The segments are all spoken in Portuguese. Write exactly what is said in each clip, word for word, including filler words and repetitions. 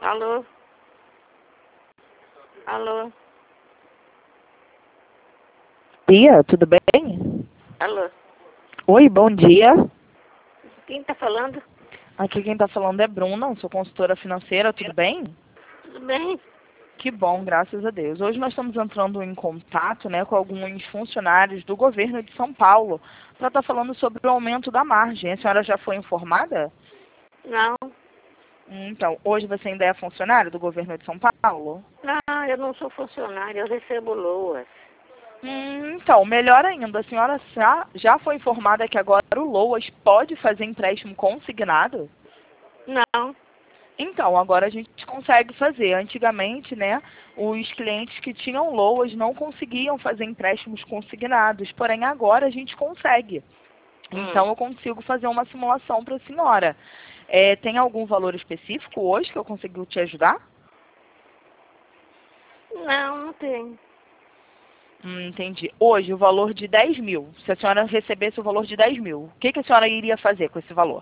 Alô? Alô? Dia, tudo bem? Alô? Oi, bom dia. Quem tá falando? Aqui quem está falando é Bruna, sou consultora financeira, tudo bem? Tudo bem? Que bom, graças a Deus. Hoje nós estamos entrando em contato, né, com alguns funcionários do governo de São Paulo para estar falando sobre o aumento da margem. A senhora já foi informada? Não. Então, hoje você ainda é funcionário do governo de São Paulo? Não, eu não sou funcionária, eu recebo loas. Hum, então, melhor ainda, a senhora já, já foi informada que agora o Loas pode fazer empréstimo consignado? Não. Então, agora a gente consegue fazer. Antigamente, né, os clientes que tinham loas não conseguiam fazer empréstimos consignados, porém agora a gente consegue. Então, Hum. eu consigo fazer uma simulação para a senhora. É, tem algum valor específico hoje que eu consigo te ajudar? Não, não tem. Hum, entendi. Hoje, o valor de dez mil. Se a senhora recebesse o valor de dez mil, o que, que a senhora iria fazer com esse valor?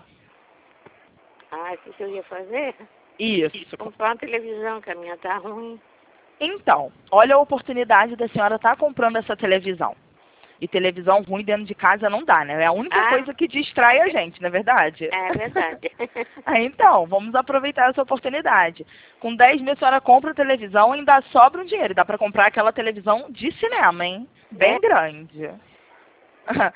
Ah, o que que eu ia fazer? Isso. Comprar uma televisão, que a minha tá ruim. Então, olha a oportunidade da senhora estar comprando essa televisão. E televisão ruim dentro de casa não dá, né? É a única Ah. coisa que distrai a gente, não é verdade? É verdade. Ah, então, vamos aproveitar essa oportunidade. Com dez mil a senhora compra a televisão e ainda sobra um dinheiro. Dá para comprar aquela televisão de cinema, hein? Bem É. grande. Ah.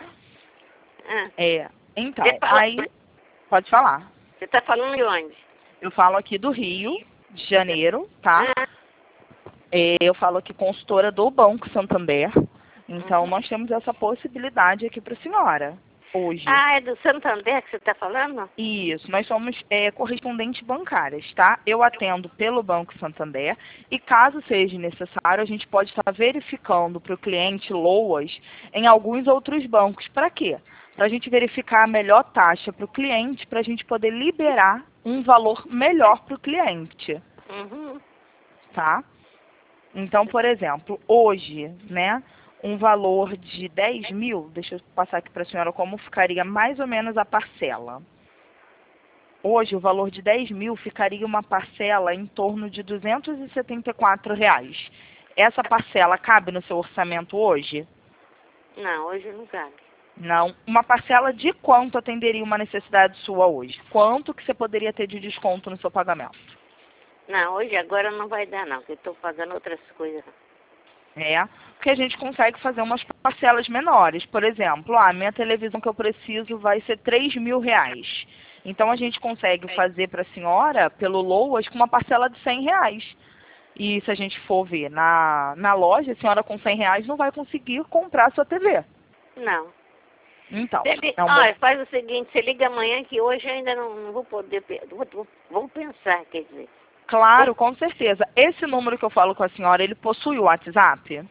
É. Então, Você fala- aí, pode falar. Você tá falando de onde? Eu falo aqui do Rio de Janeiro, tá? Ah. É, eu falo aqui consultora do Banco Santander. Então, Uhum. nós temos essa possibilidade aqui para a senhora, hoje. Ah, é do Santander que você tá falando? Isso, nós somos é, correspondentes bancárias, tá? Eu atendo pelo Banco Santander e caso seja necessário, a gente pode estar verificando para o cliente loas em alguns outros bancos. Para quê? Para a gente verificar a melhor taxa para o cliente, para a gente poder liberar um valor melhor para o cliente, Uhum. tá? Então, por exemplo, hoje, né, um valor de dez mil, deixa eu passar aqui para a senhora como ficaria mais ou menos a parcela. Hoje, o valor de dez mil ficaria uma parcela em torno de duzentos e setenta e quatro reais. Essa parcela cabe no seu orçamento hoje? Não, hoje não cabe. Não. Uma parcela de quanto atenderia uma necessidade sua hoje? Quanto que você poderia ter de desconto no seu pagamento? Não, hoje agora não vai dar não, porque eu estou pagando outras coisas. É, porque a gente consegue fazer umas parcelas menores. Por exemplo, a minha televisão que eu preciso vai ser três mil reais. Então a gente consegue fazer para a senhora, pelo Loas, com uma parcela de cem reais. E se a gente for ver na, na loja, a senhora com cem reais não vai conseguir comprar a sua T V. Não. Então, Você li- é um Olha, bom... faz o seguinte, você liga amanhã que hoje eu ainda não, não vou poder, pe- vou, vou, vou pensar, quer dizer. Claro, com certeza. Esse número que eu falo com a senhora, ele possui o WhatsApp?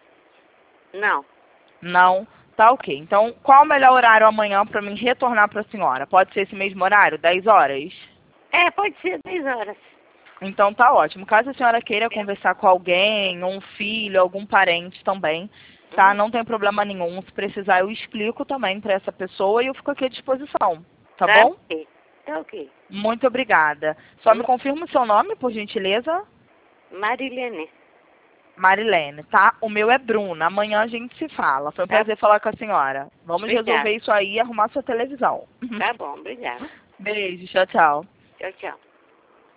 Não. Não? Tá ok. Então, qual o melhor horário amanhã para mim retornar para a senhora? Pode ser esse mesmo horário, dez horas? É, pode ser dez horas. Então tá ótimo. Caso a senhora queira conversar com alguém, um filho, algum parente também, tá? Uhum. Não tem problema nenhum. Se precisar, eu explico também para essa pessoa e eu fico aqui à disposição. Tá Tá bom? ok. Tá ok. Muito obrigada. Só me confirma o seu nome, por gentileza? Marilene. Marilene, tá? O meu é Bruna. Amanhã a gente se fala. Foi um Tá. prazer falar com a senhora. Vamos Obrigada. resolver isso aí e arrumar sua televisão. Tá bom, obrigada. Beijo, tchau, tchau. Tchau, tchau.